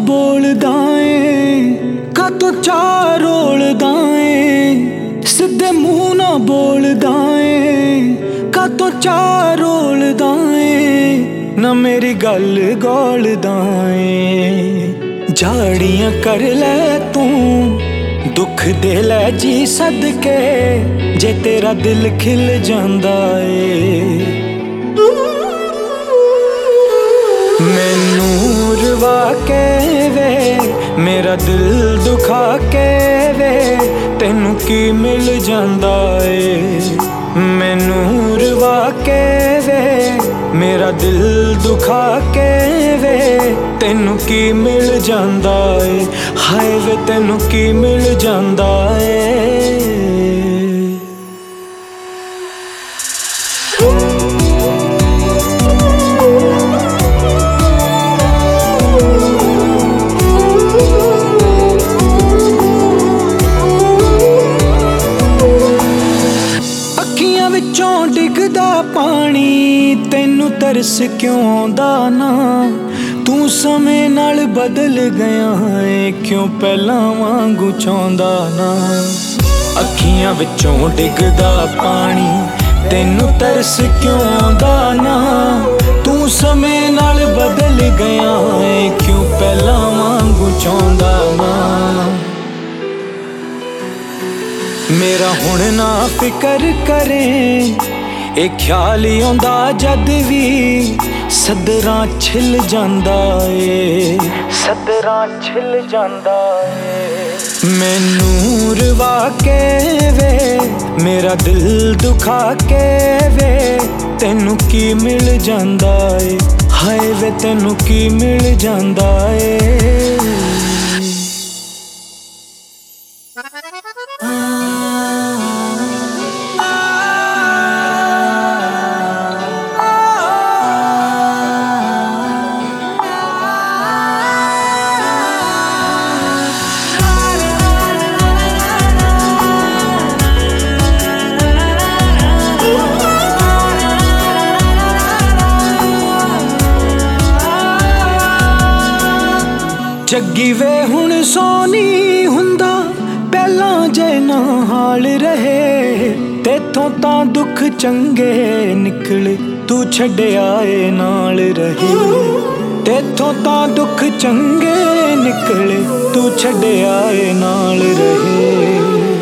बोलदा ए कातों चाह रोलदा ए सिद्धे मुंह ना बोलदा ए कातों चाह रोलदा ए ना मेरी गल गौलदा ए झाड़ियां कर लै तू दुख दे लै जी सदके जे तेरा दिल खिल जांदा ए मैनू रुवा के वे मेरा दिल दुखा के वे तेनू की मिल जांदा ए मैनू रुवा के वे मेरा दिल दुखा के वे तेनू की मिल जांदा ए हाय वे तेनू की मिल जांदा ए विचों डिगदा पानी तेनू तरस क्यों आंदा ना तू समय नाल बदल गया है क्यों पहला वांगू चाहंदा ना अखियां विचों डिगदा पानी तेनू तरस क्यों आंदा ना तू समय नाल बदल गया है क्यों पहला वांगू चाहंदा ना मेरा हुण ना फिकर करें ए ख्याल ही आंदा जद भी सदरां छिल जांदा ए सदरां छिल जांदा ए मैनू रुवा के वे मेरा दिल दुखा के वे तेनू की मिल जांदा ए हाय वे तेनू की मिल जांदा ए जग्गी वे हुण सोनी हुंदा पहलां जे ना हाल रहे तेथों तां दुख चंगे निकले तू छड्डिया ए नाल रहे तेथों तां दुख चंगे निकले तू छड्डिया ए नाल रहे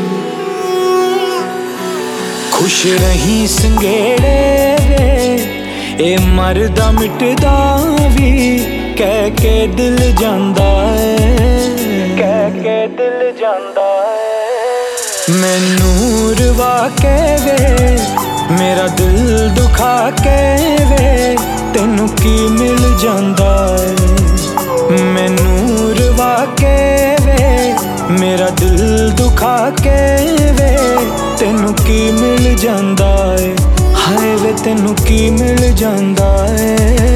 खुश रही संगेड़े वे ए मरदा मिटदा भी कह के दिल जांदा है कह के दिल जांदा है मैनू रुवा के वे मेरा दिल दुखा के वे तेनू की मिल जांदा है मैनू रुवा के वे मेरा दिल दुखा के वे तेनू की मिल जांदा है हाय वे तेनू की मिल जांदा है